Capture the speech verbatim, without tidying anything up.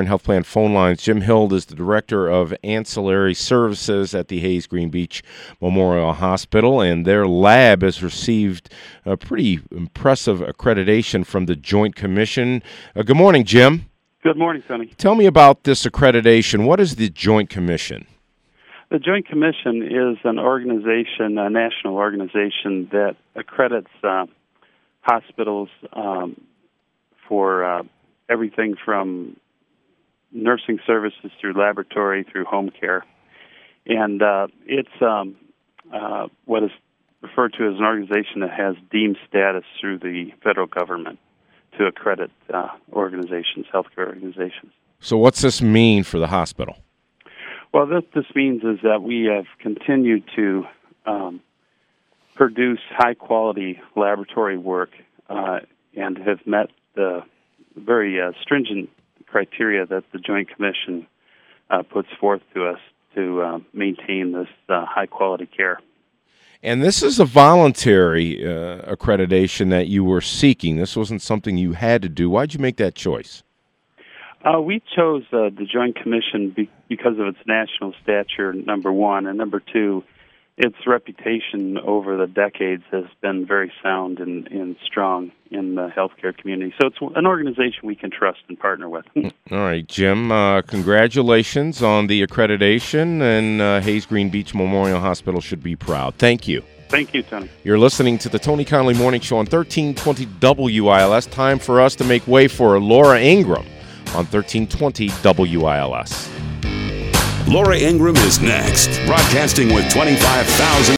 Current Health Plan phone lines. Jim Hild is the Director of Ancillary Services at the Hayes Green Beach Memorial Hospital, and their lab has received a pretty impressive accreditation from the Joint Commission. Uh, good morning, Jim. Good morning, Tony. Tell me about this accreditation. What is the Joint Commission? The Joint Commission is an organization, a national organization that accredits uh, hospitals um, for uh, everything from nursing services through laboratory through home care. And uh, it's um, uh, what is referred to as an organization that has deemed status through the federal government to accredit uh, organizations, healthcare organizations. So what's this mean for the hospital? Well, what this means is that we have continued to um, produce high-quality laboratory work uh, and have met the very uh, stringent criteria that the Joint Commission uh, puts forth to us to uh, maintain this uh, high-quality care. And this is a voluntary uh, accreditation that you were seeking. This wasn't something you had to do. Why'd you make that choice? Uh, we chose uh, the Joint Commission be- because of its national stature, number one, and number two, its reputation over the decades has been very sound and, and strong in the healthcare community. So it's an organization we can trust and partner with. All right, Jim, uh, congratulations on the accreditation, and uh, Hayes Green Beach Memorial Hospital should be proud. Thank you. Thank you, Tony. You're listening to the Tony Connolly Morning Show on thirteen twenty W I L S. Time for us to make way for Laura Ingram on thirteen twenty W I L S. Laura Ingram is next, broadcasting with twenty-five thousand